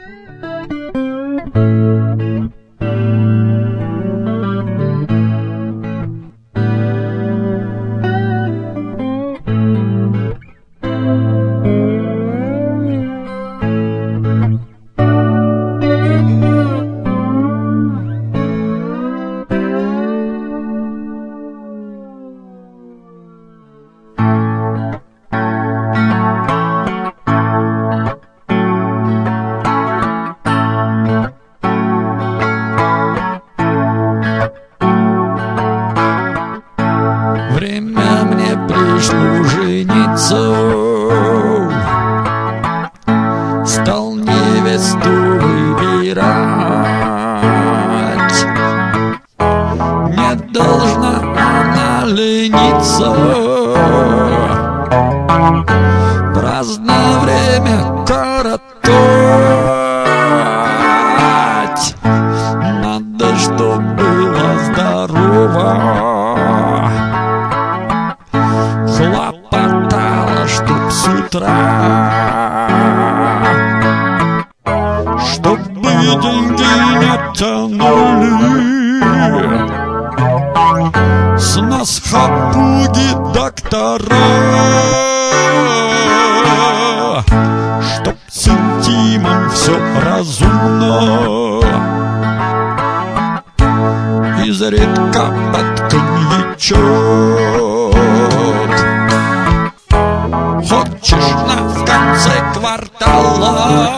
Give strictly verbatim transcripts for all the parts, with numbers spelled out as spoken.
Время мне пришло жениться, стал невесту выбирать. Не должна она лениться, праздное время коротать. Надо, чтоб было здорово, хлопотала, чтоб с утра, чтобы деньги не тянули с нас хапуги доктора, чтоб с интимом все разумно, изредка под коньячок. Хочешь на в конце квартала,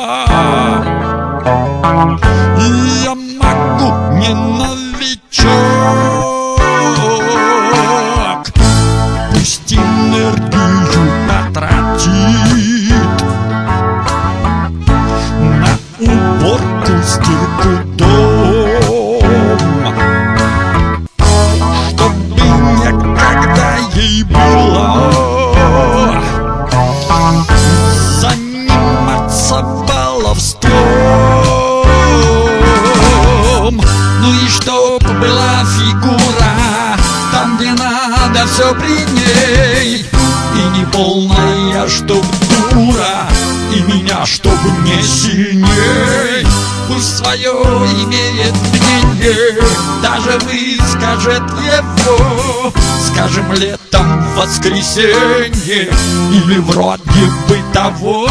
я могу не новичок. Пусть энергию потратит на уборку, стирку, дом, чтобы никогда ей было заниматься баловством. Ну и чтоб была фигура там, где надо, все при ней, и не полная, чтоб дура, и меня, чтоб не сильней. Пусть свое имеет мнение, даже выскажет его, скажем, летом в воскресенье или вроде бы того.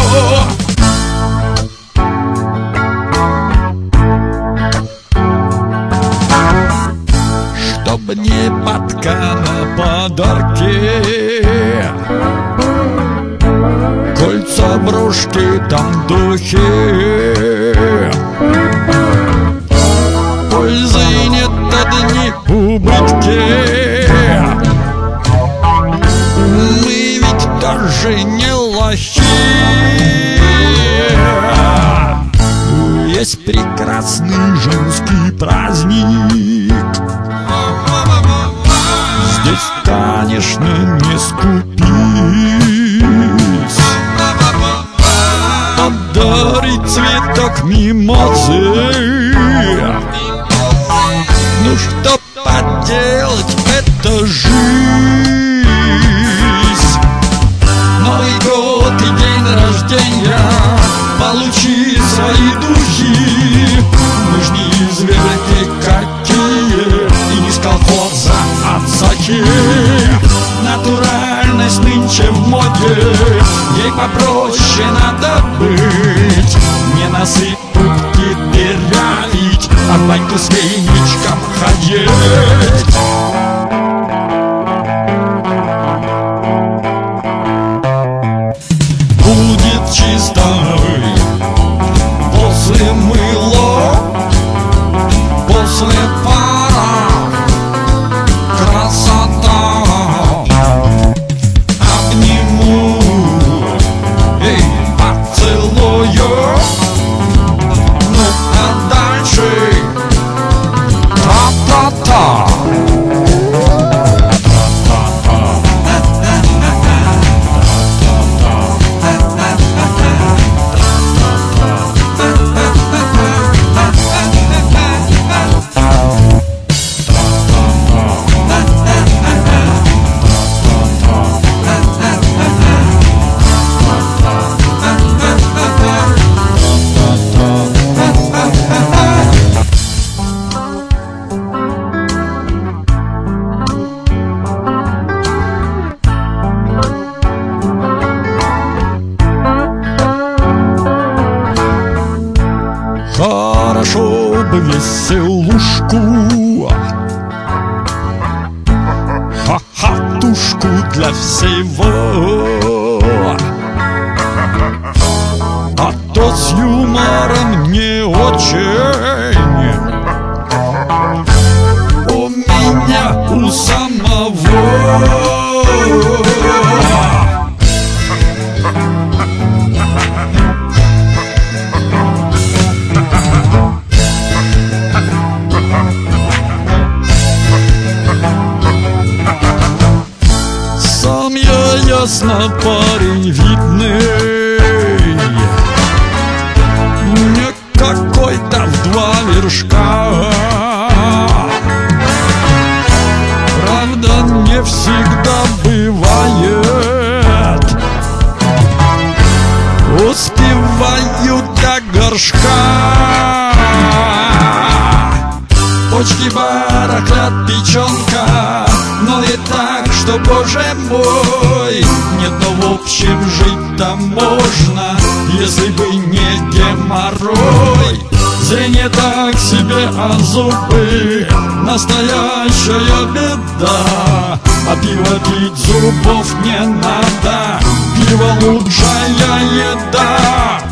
Чтоб не подка на подарки, кольца, брошки, там духи, пользы нет, одни убытки. Мы ведь даже не лохи. Есть прекрасный женский праздник, здесь, конечно, не скупись, подарить цветок мимозы. Ну что поделать, это жизнь. Новый год и день рождения, получи свои духи. Мы ж не изверги какие, и не с колхоза, а цахи. Натуральность нынче в моде, ей попроще надо быть. Не носы туфли дырявить, а в баньку с веничком ходить. Будет чистой после мыла, после пара, красота. Обниму, эй, поцелую, ну а дальше хорошо бы веселушку, хохотушку для всего. А то с юмором не очень у меня у самого. Сам я ясно парень видный, не какой-то в два вершка. Правда, не всегда бывает успеваю до горшка. Почки барахлят, печенка, но и так, что, боже мой, нет, но в общем жить-то можно, если бы не геморрой. Зрение так себе, а зубы настоящая беда. А пиво пить зубов не надо, пиво лучшая еда.